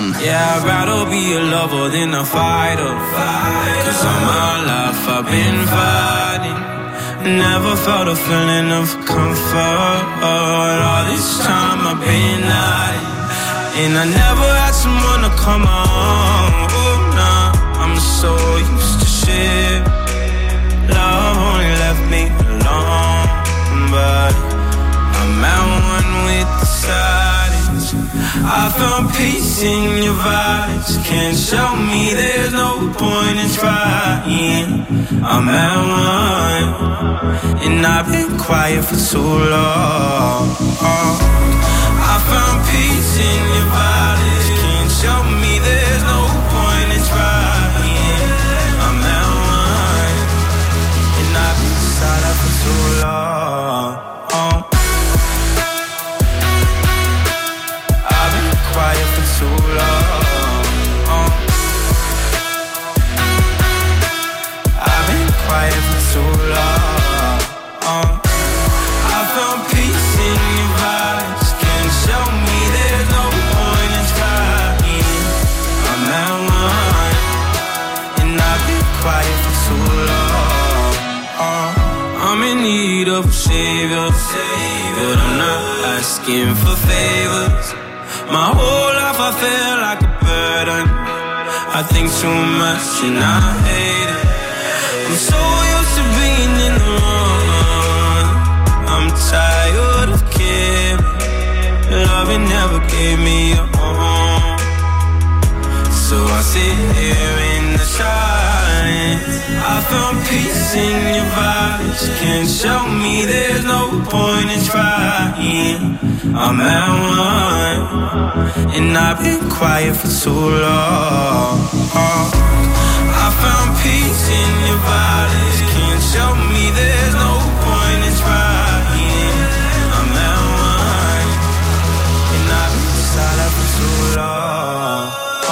Yeah, I'd rather be a lover than a fighter. Cause all my life I've been fighting. Never felt a feeling of comfort. All this time I've been hiding. And I never had someone to come on. Oh, nah, I'm so used to shit. Love only left me alone. But I'm at one with the silence. I found peace in your vibes. Can't show me there's no point in trying. I'm at one, and I've been quiet for too long. I found peace in your vibes. Can't show me there's no point in trying. I'm at one, and I've been silent for too long. I've been quiet for too long. I've been quiet for too long. I found peace in your vibes. Can't show me there's no point in trying. I'm at one, and I've been quiet for too long. I'm in need of a savior, but I'm not asking for favors. My whole life I feel like a burden. I think too much and I hate it. I'm so used to being in the wrong. I'm tired of caring. Loving never gave me a home. So I sit here in the silence. I found peace in your vibes. Can't show me there's no point in trying. I'm at one, and I've been quiet for too long. I found peace in your vibes. Can't show me there's no point in trying. I'm at one, and I've been silent for too long.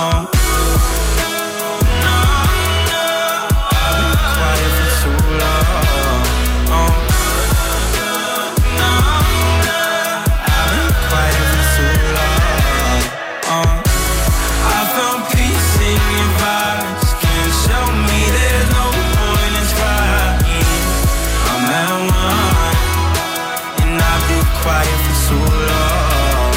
I've been quiet for too long. I've been quiet for too long. I found peace in your vibes. Can't show me there's no point in trying. I'm at one, and I've been quiet for too long.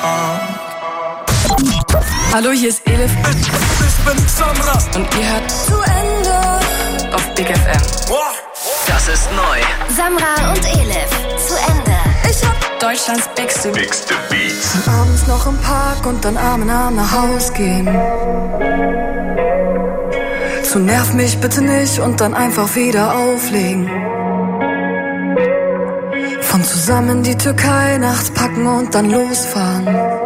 Hallo, hier ist Elif. Ich bin Samra. Und ihr hört Zu Ende auf Big FM. Das ist neu. Samra und Elif. Zu Ende. Ich hab Deutschlands Bigste Beats. Abends noch im Park und dann Arm in Arm nach Haus gehen. So nerv mich bitte nicht und dann einfach wieder auflegen. Von zusammen in die Türkei nachts packen und dann losfahren.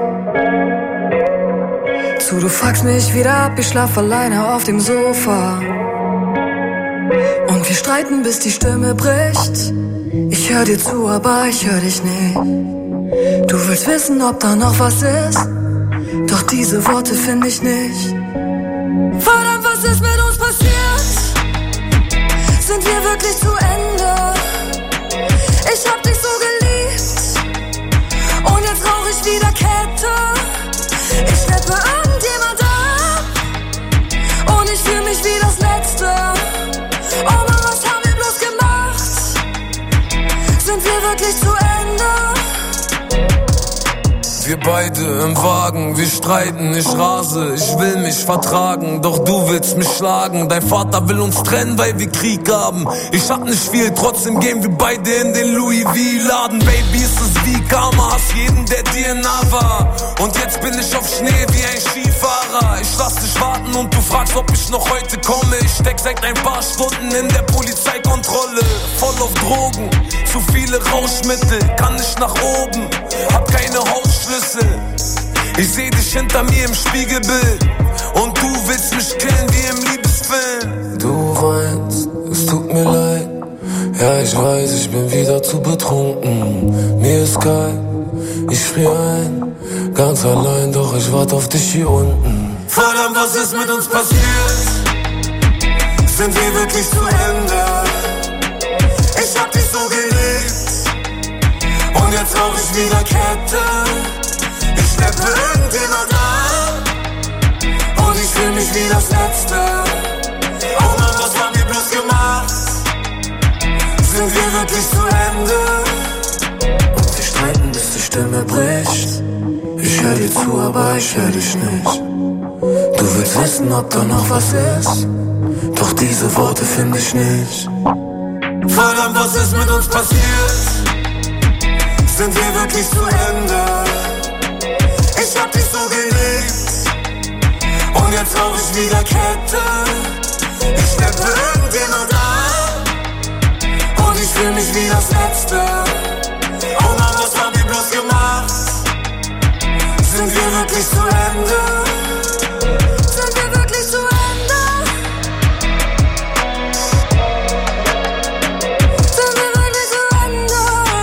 Zu, du fuckst mich wieder ab, ich schlaf alleine auf dem Sofa. Und wir streiten, bis die Stimme bricht. Ich hör dir zu, aber ich hör dich nicht. Du willst wissen, ob da noch was ist, doch diese Worte finde ich nicht. Verdammt, was ist mit uns passiert? Sind wir wirklich zu Ende? Ich hab dich so geliebt und jetzt rauch ich wieder Kette. Ich schleppe irgendjemand ab und ich fühl mich wie das Letzte. Oh Mann, was haben wir bloß gemacht? Sind wir wirklich zu Ende? Wir beide im Wagen, wir streiten, ich rase, ich will mich vertragen, doch du willst mich schlagen. Dein Vater will uns trennen, weil wir Krieg haben. Ich hab nicht viel, trotzdem gehen wir beide in den Louis V-Laden. Baby, ist es wie Karma, hast jeden, der dir nah war. Und jetzt bin ich auf Schnee wie ein Skifahrer. Ich lass dich warten und du fragst, ob ich noch heute komme. Ich steck seit ein paar Stunden in der Polizeikontrolle. Voll auf Drogen, zu viele Rauschmittel, kann nicht nach oben, hab keine Hausschlüssel. Ich seh dich hinter mir im Spiegelbild und du willst mich killen wie im Liebesfilm. Du weinst, es tut mir leid. Ja, ich weiß, ich bin wieder zu betrunken. Mir ist kalt, ich frier ein, ganz allein, doch ich warte auf dich hier unten. Verdammt, was ist mit uns passiert? Sind wir wirklich zu Ende? Ich hab dich so geliebt und jetzt rauch ich wieder Kette. Ich schleppe irgendjemand ab wie das letzte. Oh Mann, was haben wir bloß gemacht? Sind wir wirklich zu Ende? Und wir streiten, bis die Stimme bricht. Ich hör dir zu, aber ich hör dich nicht. Du willst wissen, ob da noch was ist, doch diese Worte finde ich nicht. Verdammt, was ist mit uns passiert? Sind wir wirklich zu Ende? Ich hab dich so geliebt und jetzt brauch ich wieder Kette. Ich schleppe irgendjemand an und ich fühl mich wie das Letzte. Oh Mann, was haben wir bloß gemacht? Sind wir wirklich zu Ende? Sind wir wirklich zu Ende? Sind wir wirklich zu Ende?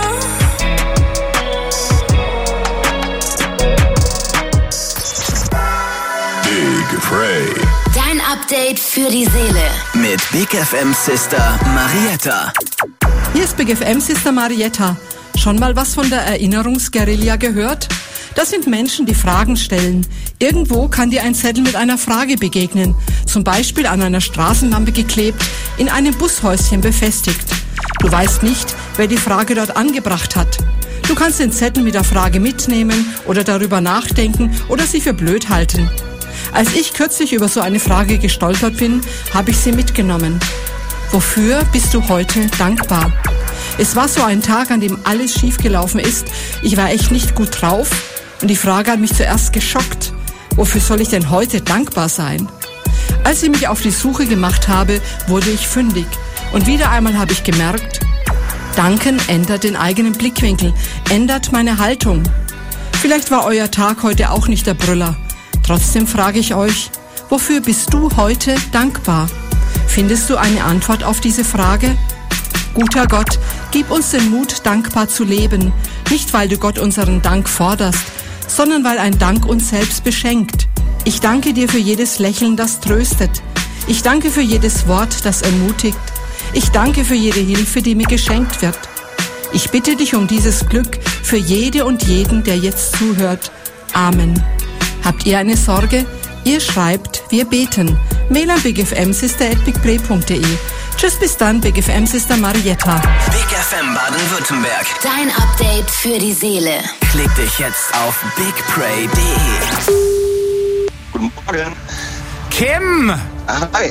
Big Frey. Dein Update für die Seele. Mit Big FM Sister Marietta. Hier ist Big FM Sister Marietta. Schon mal was von der Erinnerungsguerilla gehört? Das sind Menschen, die Fragen stellen. Irgendwo kann dir ein Zettel mit einer Frage begegnen. Zum Beispiel an einer Straßenlampe geklebt, in einem Bushäuschen befestigt. Du weißt nicht, wer die Frage dort angebracht hat. Du kannst den Zettel mit der Frage mitnehmen oder darüber nachdenken oder sie für blöd halten. Als ich kürzlich über so eine Frage gestolpert bin, habe ich sie mitgenommen. Wofür bist du heute dankbar? Es war so ein Tag, an dem alles schiefgelaufen ist. Ich war echt nicht gut drauf und die Frage hat mich zuerst geschockt. Wofür soll ich denn heute dankbar sein? Als ich mich auf die Suche gemacht habe, wurde ich fündig. Und wieder einmal habe ich gemerkt, Danken ändert den eigenen Blickwinkel, ändert meine Haltung. Vielleicht war euer Tag heute auch nicht der Brüller. Trotzdem frage ich euch, wofür bist du heute dankbar? Findest du eine Antwort auf diese Frage? Guter Gott, gib uns den Mut, dankbar zu leben. Nicht, weil du Gott unseren Dank forderst, sondern weil ein Dank uns selbst beschenkt. Ich danke dir für jedes Lächeln, das tröstet. Ich danke für jedes Wort, das ermutigt. Ich danke für jede Hilfe, die mir geschenkt wird. Ich bitte dich um dieses Glück für jede und jeden, der jetzt zuhört. Amen. Habt ihr eine Sorge? Ihr schreibt, wir beten. Mail an bigfmsister@bigprey.de. Tschüss, bis dann, Big FM Sister Marietta. Big FM Baden-Württemberg. Dein Update für die Seele. Klick dich jetzt auf bigprey.de. Guten Morgen. Kim, Hi.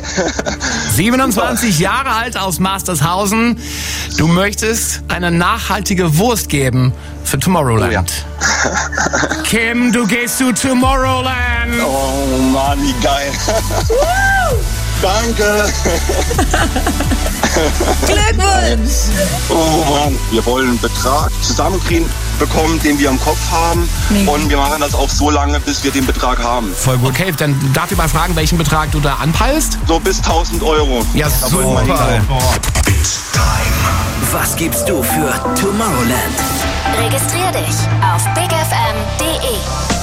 27 Jahre alt aus Mastershausen. Du möchtest eine nachhaltige Wurst geben für Tomorrowland. Oh ja. Kim, du gehst zu Tomorrowland. Oh Mann, wie geil. Danke. Glückwunsch! Oh Mann, wir wollen einen Betrag zusammenkriegen bekommen, den wir im Kopf haben. Und wir machen das auch so lange, bis wir den Betrag haben. Voll gut. Okay, dann darf ich mal fragen, welchen Betrag du da anpeilst? So bis 1.000 Euro. Ja, super. Was gibst du für Tomorrowland? Registrier dich auf bigfm.de.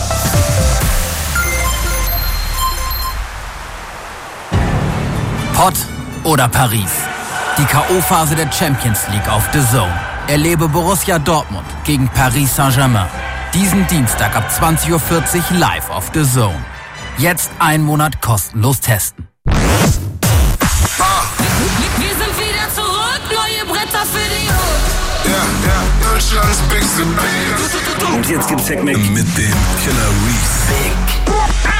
Pott oder Paris? Die K.O.-Phase der Champions League auf The Zone. Erlebe Borussia Dortmund gegen Paris Saint-Germain. Diesen Dienstag ab 20:40 Uhr live auf The Zone. Jetzt einen Monat kostenlos testen. Wir sind wieder zurück, neue Bretter für die Hood. Ja, Deutschlands bigste Band. Und jetzt gibt's Hackmack Mit dem Killer Reese.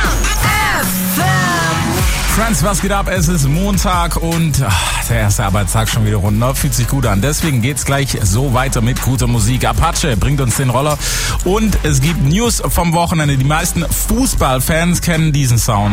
Friends, was geht ab? Es ist Montag und der erste Arbeitstag schon wieder rund. Fühlt sich gut an. Deswegen geht's gleich so weiter mit guter Musik. Apache bringt uns den Roller und es gibt News vom Wochenende. Die meisten Fußballfans kennen diesen Sound.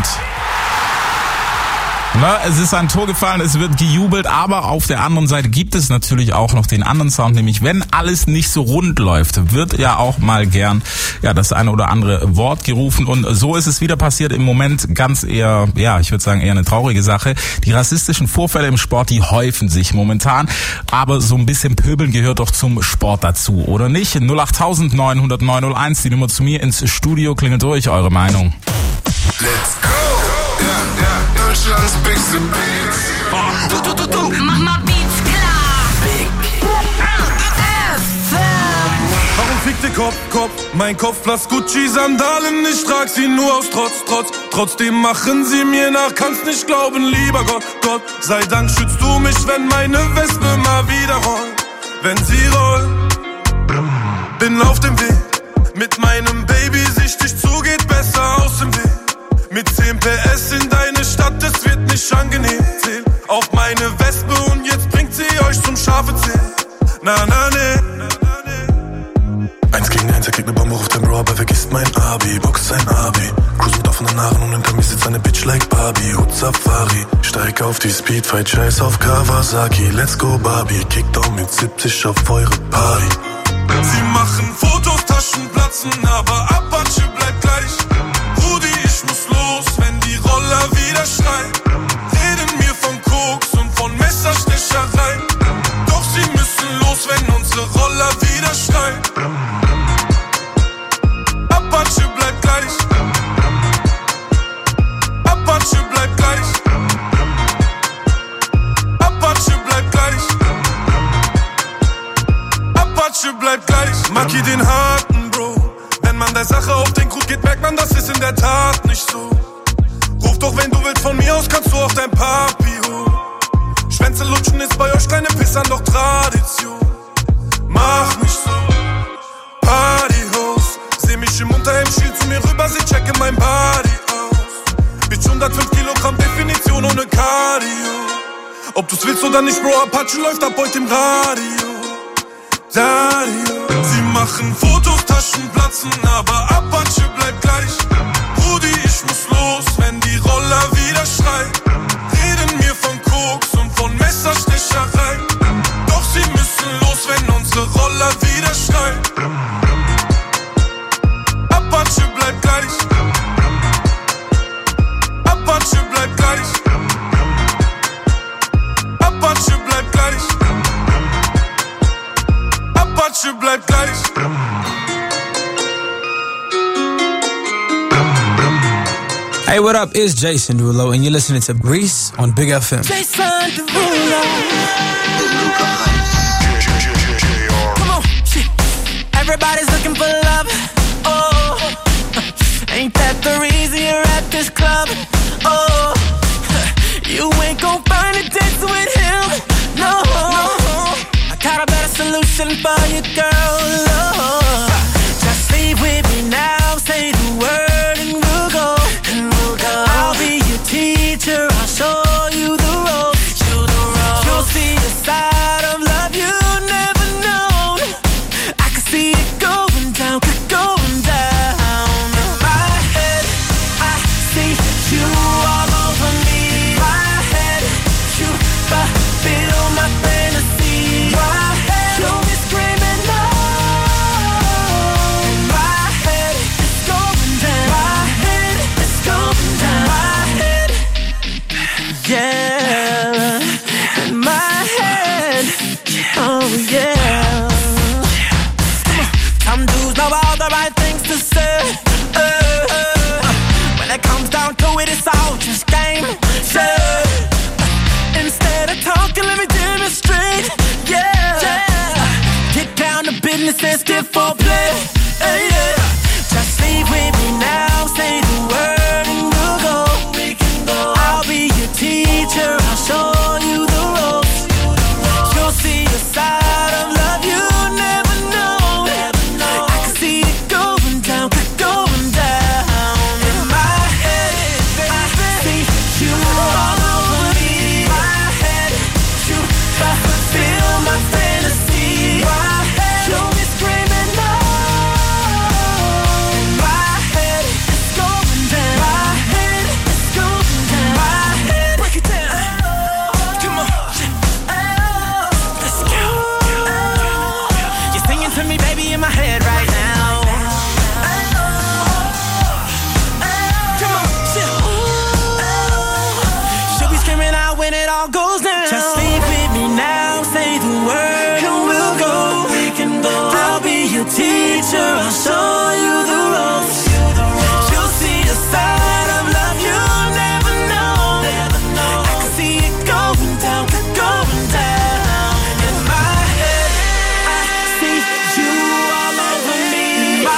Es ist ein Tor gefallen, es wird gejubelt, aber auf der anderen Seite gibt es natürlich auch noch den anderen Sound, nämlich wenn alles nicht so rund läuft, wird ja auch mal gern das eine oder andere Wort gerufen und so ist es wieder passiert im Moment ganz eher, ich würde sagen eher eine traurige Sache. Die rassistischen Vorfälle im Sport, die häufen sich momentan, aber so ein bisschen Pöbeln gehört doch zum Sport dazu, oder nicht? 08000 900 901, die Nummer zu mir ins Studio, klingelt durch, eure Meinung. Let's go! Ja, Deutschlands bigste Band. Mach mal Beats klar. Big FM. Warum fickt der Kopf Kopf, mein Kopfplatz Gucci-Sandalen, ich trag sie nur aus Trotz. Trotzdem machen sie mir nach, kannst nicht glauben, lieber Gott, sei Dank schützt du mich, wenn meine Wespe mal wieder rollt. Wenn sie rollt, bin auf dem Weg, mit meinem Baby sichtig zu, geht besser aus dem Weg. Mit 10 PS in deine Stadt, es wird nicht angenehm. Zähl auf meine Wespe und jetzt bringt sie euch zum scharfe Zähl. Na, ne. 1 gegen 1, er kriegt ne Bombe, ruft dein Bro, aber vergisst mein Abi. Box sein Abi, cruise mit offenen Haaren und hinter mir sitzt eine Bitch like Barbie. Hut Safari, steig auf die Speedfight, scheiß auf Kawasaki. Let's go Barbie, Kickdown mit 70 auf eure Party. Sie machen Fotos, Taschen platzen, aber Apache bleibt gleich. Rudi, ich muss los, wenn die Roller wieder schreien. Reden mir von Koks und von Messerstechereien. Doch sie müssen los, wenn unsere Roller wieder schreien. Apache bleibt gleich. Apache bleibt gleich. Apache bleibt gleich. Apache bleibt gleich. Maki den harten Bro. Wenn man der Sache auf den Grund geht, merkt man, das ist in der Tat nicht so. Ruf doch, wenn du willst, von mir aus kannst du auch dein Papi holen. Schwänze lutschen ist bei euch kleine Pissern doch Tradition. Mach nicht so. Partyhost. Seh mich im Unterhemd, schiel zu mir rüber, sie checke mein Body aus. Bitch 105 Kilogramm, Definition ohne Cardio. Ob du's willst oder nicht, Bro, Apache läuft ab heute im Radio. Sie machen Fotos, Taschen platzen, aber Apache bleibt gleich. Rudi, ich muss los, wenn die Roller wieder schreien. Reden mir von Koks und von Messerstechereien. Doch sie müssen los, wenn unsere Roller wieder schreien. Apache bleibt gleich. Apache bleibt gleich. Apache bleibt gleich. Apache bleibt gleich. Hey, what up? It's Jason Derulo, and you're listening to Grease on Big FM. Jason Derulo. Come on, shit. Everybody's looking for love. Oh, ain't that the reason you're at this club? Oh, you ain't gon' find a date with him. No, I got a better solution for you, girl. Oh, just leave with me now. Say the word and we'll go. I'll be your teacher, I'll show you the ropes. You'll see a side of love you've never known. I can see it going down, going down. In my head, I see you all over me. My head, you fulfill my fantasy. My head, you'll be screaming no. In my head, it's going down. My head, it's going down. My head, yeah. In my head, oh yeah. Some dudes know all the right things to say. When it comes down to it, it's all just game. Yeah. Instead of talking, let me demonstrate. Yeah. Get down to business and skip for play. Yeah. Just leave with me now. Say the word and we'll go. I'll be your teacher. I'll show you the ropes. You'll see a side of love you never know. I can see it going down, going down. In my head, I see you all over me. My head, you fulfill my fantasy. My head, you'll be screaming no. In my head, it's going down. My head, it's going down. My head, break it down. Come on, let's go. You're singing to me, baby, in my head right now. Come on, she'll be screaming out when it all goes down. Just leave with me now, say the word and we'll go. We can go. I'll be your teacher, I'll show you the ropes. You'll see a side of love you'll never know. I can see it going down, going down. In my head, I see you all over me. My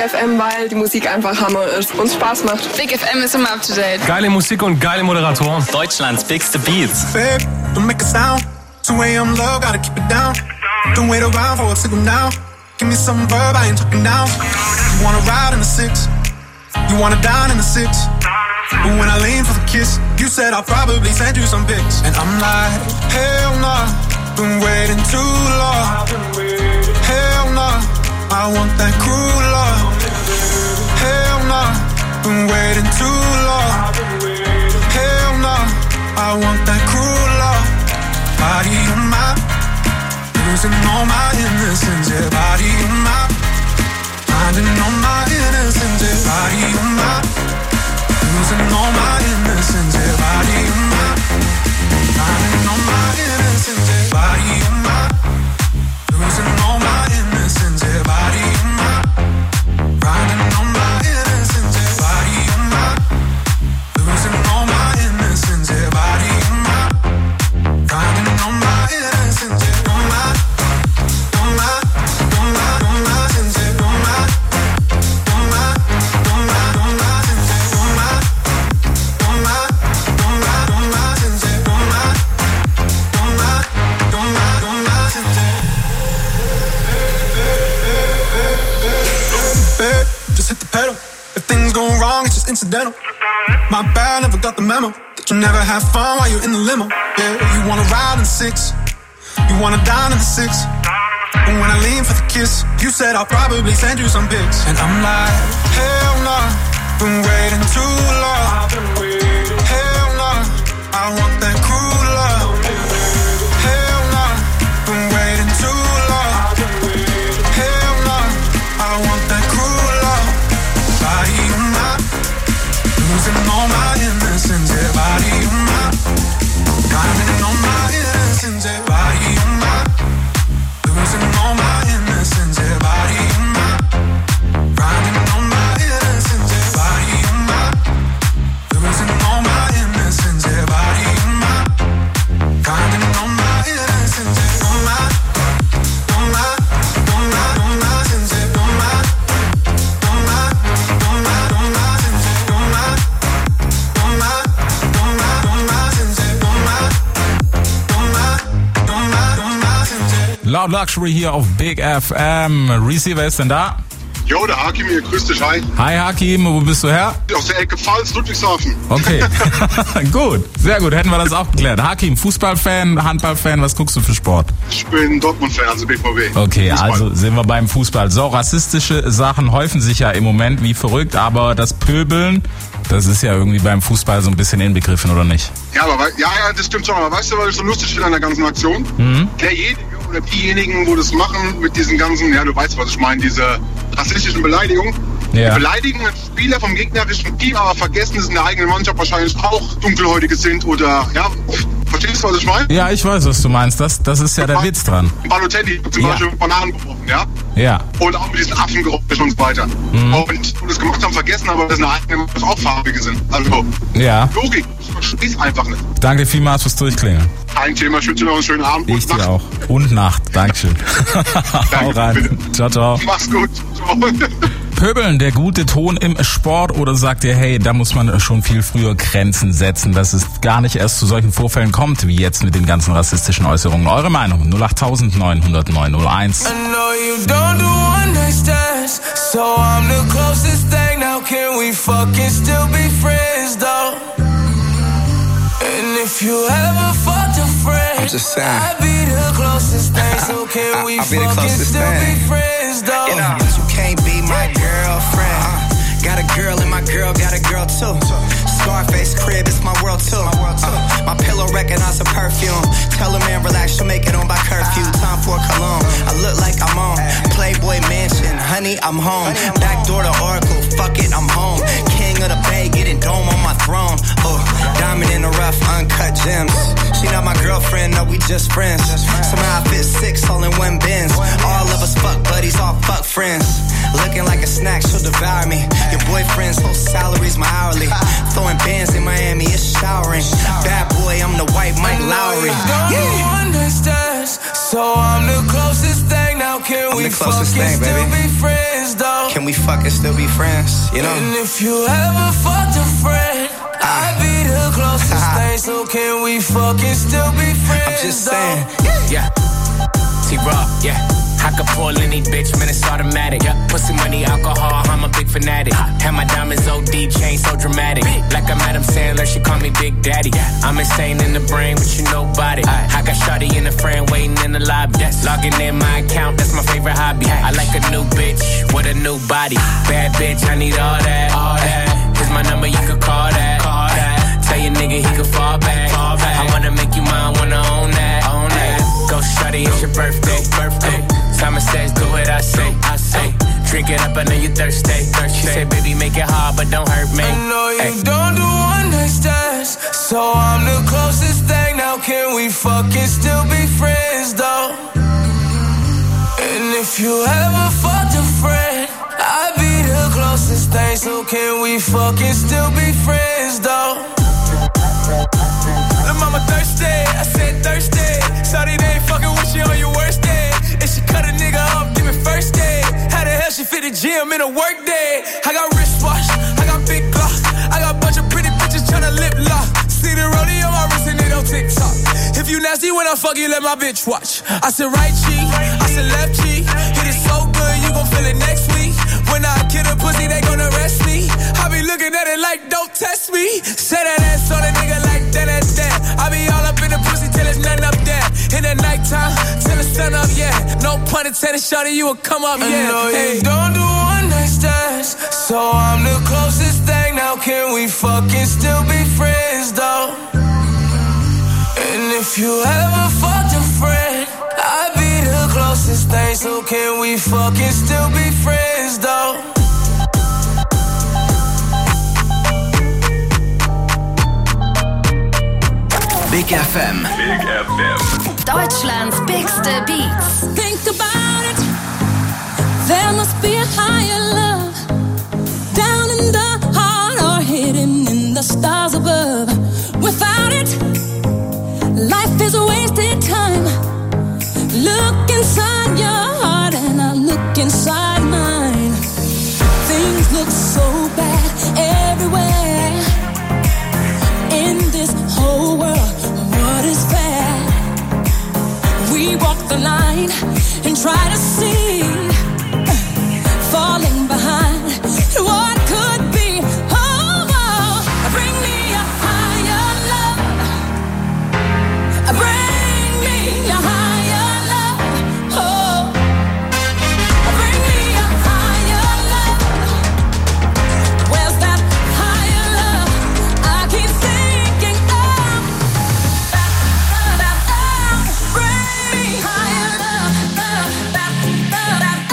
FM, weil die Musik einfach Hammer ist und Spaß macht. Big FM ist immer up to date. Geile Musik und geile Moderatoren. Deutschlands bigste Beats. Babe, don't make a sound. 2 a.m. low, gotta keep it down. Don't wait around for a signal now. Give me some verb, I ain't talking down. You wanna ride in the 6, you wanna dine in the 6. But when I lean for the kiss, you said I'll probably send you some pics. And I'm like, hell nah, been waiting too long. Hell nah, I want that cruel love. Hell nah, been waiting too long. Hell nah, I want that cruel love. Body of mine, losing all my innocence. Yeah, body of mine, finding all my innocence. Yeah, body of mine, losing all my innocence. Yeah, body of mine, finding all my innocence. Yeah, body of mine, losing all my innocence. Yeah, body of mine, finding all my innocence. Yeah, body of mine, losing all my innocence. Yeah, body of mine, finding all my innocence. Yeah, all my, all my, all my, all my sins. Yeah, all my, all my, all my, all my sins. Yeah, all my, all my, all my, all my sins. Yeah, all my, all my, all my, all my sins. Babe, just hit the pedal. If things go wrong, it's just incidental. My bad, never got the memo that you never have fun while you're in the limo. Yeah, you wanna ride in the 6, you wanna dine in the 6. And when I lean for the kiss, you said I'll probably send you some pics. And I'm like, hell nah, been waiting too long. Hell nah, I want that cruel love. Hell nah, been waiting too long. Hell nah, I want that cruel love. Body of mine, losing all my innocence. Yeah, body of mine, finding all my innocence. Yeah, body of mine, losing all my innocence. Yeah, body of mine, finding all my innocence. Yeah, body of mine, losing all my innocence. Yeah, body of mine, finding all my innocence. Yeah, all my, all my, all my, all my sins. Yeah, all my, all my, all my, all my sins. Yeah, all my, all my, all my, all my sins. Yeah, all my, all my, all my, all my sins. Yeah. Loud Luxury hier auf Big FM. Reese, wer ist denn da? Jo, der Hakim hier, grüß dich, hi. Hi Hakim, wo bist du her? Aus der Ecke Pfalz, Ludwigshafen. Okay, gut, sehr gut, hätten wir das auch geklärt. Hakim, Fußballfan, Handballfan, was guckst du für Sport? Ich bin Dortmund-Fan, also BVB. Okay, Fußball. Also sind wir beim Fußball. So, rassistische Sachen häufen sich ja im Moment wie verrückt, aber das Pöbeln, das ist ja irgendwie beim Fußball so ein bisschen inbegriffen, oder nicht? Ja, aber ja, das stimmt schon, aber weißt du, was ich so lustig finde an der ganzen Aktion? Derjenige oder diejenigen, wo das machen mit diesen ganzen, ja, du weißt, was ich meine, diese rassistischen Beleidigungen. Ja. Die beleidigen einen Spieler vom gegnerischen Team, aber vergessen, dass in der eigenen Mannschaft wahrscheinlich auch Dunkelhäutige sind oder, ja, verstehst du, was ich meine? Ja, ich weiß, was du meinst. Das ist ja der Witz dran. Balotelli zum Beispiel Bananen gebrochen, ja? Ja. Und auch mit diesen Affengeräuschen und so weiter. Und das gemacht haben, vergessen, aber dass in der eigenen Mannschaft auch Farbige sind. Also, ja. Logik, ich versteh's einfach nicht. Danke vielmals fürs Durchklingeln. Kein Thema, ich wünsche dir noch einen schönen Abend. Ich dir auch. Und Nacht. Dankeschön. Hau rein. Bitte. Ciao, ciao. Mach's gut. Ciao. Pöbeln, der gute Ton im Sport, oder sagt ihr, hey, da muss man schon viel früher Grenzen setzen, dass es gar nicht erst zu solchen Vorfällen kommt, wie jetzt mit den ganzen rassistischen Äußerungen? Eure Meinung? 08900 901. I know you don't do one night stands, so I'm the closest thing. Now can we fucking still be friends though? And if you ever fucked a friend, I'm just saying, I'd be the closest thing. So can we fucking still be friends though? You know, but you can't be my girlfriend. Got a girl and my girl got a girl too. Scarface crib, it's my world too. My pillow recognize a perfume. Tell a man relax, she'll make it on by curfew. Time for cologne, I look like I'm on Playboy Mansion, honey, I'm home. Backdoor to Oracle, fuck it, I'm home. King of the Bay, getting dome on my throne. Oh, diamond in the rough, uncut gems. She not my girl, girlfriend, no, we just friends. Somehow I fit 6 all in one Benz. All of us fuck buddies, all fuck friends. Looking like a snack, she'll devour me. Your boyfriend's whole salary's my hourly. Throwing bands in Miami, it's showering. Bad boy, I'm the white Mike Lowry. Yeah. Understands, so I'm the closest thing. Now can we fuck and still be friends, though? Can we fuck and still be friends, you know? And if you ever fucked a friend, I'd be the closest thing. So can we fuck and still be friends, I'm just saying. Yeah. T-Raw, yeah. I could pull any bitch, man, it's automatic. Pussy, money, alcohol, I'm a big fanatic. Have my diamonds OD, chain so dramatic. Like I'm Adam Sandler, she call me Big Daddy. I'm insane in the brain, but you nobody. I got shawty in the frame, waiting in the lobby. Logging in my account, that's my favorite hobby. I like a new bitch with a new body. Bad bitch, I need all that. Here's my number, you could call that. Tell your nigga he could fall back. I wanna make you mine, wanna own that. Go shawty, it's your birthday. Simon says, do what I say. Drink it up, I know you thirsty. She said, baby, make it hard, but don't hurt me. I know you don't do one night stands, so I'm the closest thing. Now can we fuck and still be friends, though? And if you ever fucked a friend, I'd be the closest thing. So can we fuck and still be friends, though? Lil' mama thirsty, I said thirsty. Shawty, they ain't fucking with you on your worst day. And she cut a nigga up, give it first day. How the hell she fit the gym in a work day? I got wristwatch, I got big Glock, I got a bunch of pretty bitches tryna lip lock. See the rollie on my wrist and it on TikTok. If you nasty when I fuck you, let my bitch watch. I said right cheek, I said left cheek. Hit it so good, you gon' feel it next week. When I kill a pussy, they gon' arrest me. I be looking at it like, don't test me. Say that ass on a nigga like that. I be all up in the pussy till it's nothing up there. In the nighttime, till the sun up, yeah. No pun intended, shawty, you will come up, yeah. I know you don't do one night stands, so I'm the closest thing. Now can we fuck and still be friends, though? And if you ever fucked a friend, I'd be the closest thing. So can we fuck and still be friends, though? Big FM. Big FM. Deutschlands bigste Beats. Think about it. There must be a higher love down in the heart or hidden in the stars above. Without it, life is a wasted time. Look inside your heart and I look inside mine. Things look so bad everywhere in this whole world. What is fair? We walk the line and try to see, falling behind what could be. Oh, bring me a higher love. Bring me a higher love. Oh, bring me a higher love. Where's that higher love? I keep thinking of. Bring me higher love.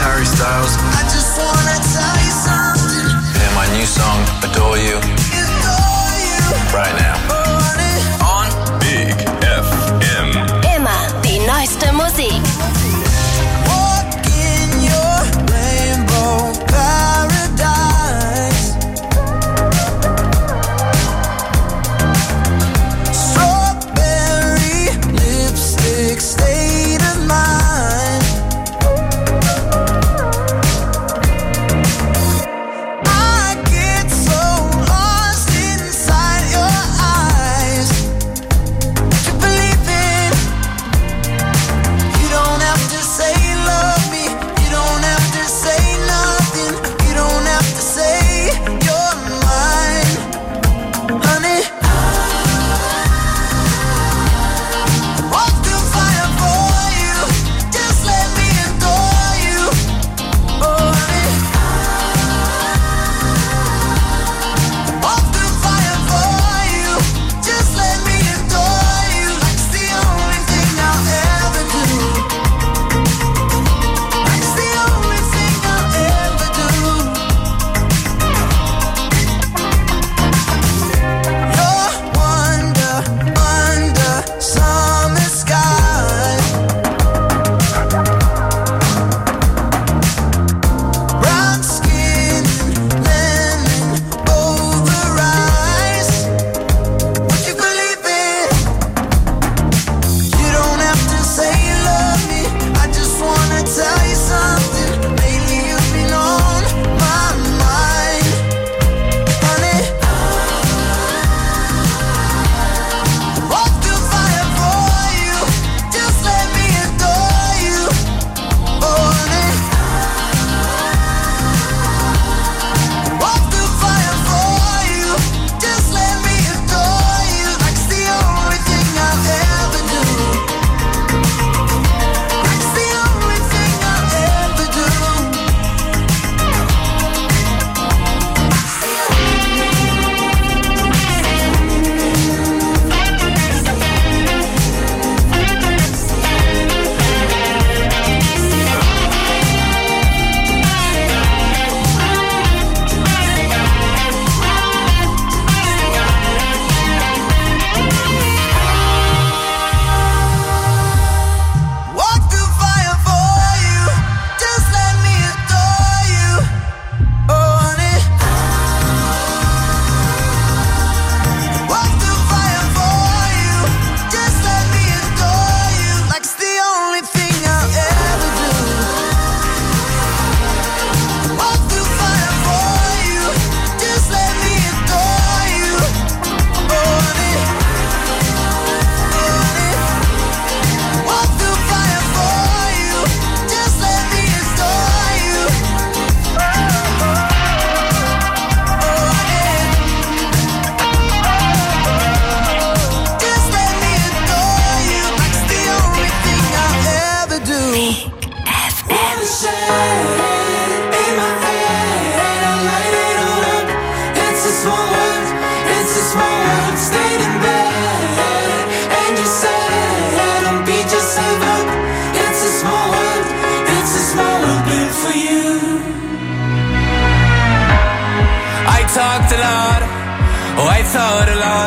Harry Styles. I just wanna tell you something. Hear my new song, Adore You. Adore you. Right now. On Big FM. Immer die neueste Musik. Walk in your rainbow paradise. Strawberry lipstick state of mind. I get so lost inside your eyes. Would you believe it? You don't have to say you love me. You don't have to say nothing. You don't have to say you're mine, honey. Walk through fire for you. Just let me adore you, oh honey. Walk through fire for you. Just let me adore you. Like it's the only thing I'll ever do. Like it's the only thing I'll ever do. You're wonder under summer skies. Brown skin, lemon over eyes. Would you believe it? You don't have to say you love me. I just wanna tell you something. Lately you've been on my mind, honey. Walk through fire for you. Just let me adore you, oh honey. Walk through fire for you. Just let me adore you. Like it's the only thing I'll ever do. Like it's the only thing I'll ever do. Walk through fire for you. Just let me adore you, oh honey. Walk through fire for you. Just let me adore you. Like it's the only thing I'll ever do. Walk through fire for you. Just let me adore you, oh honey. Walk through fire for you. Just let me adore you, oh honey. Just let me adore you. Like it's the only thing I'll ever do. In my head, I light it all up. It's a small world, it's a small world. Stayed in bed, and you said, don't beat yourself up. It's a small world, it's a small world built for you. I talked a lot, oh I thought a lot.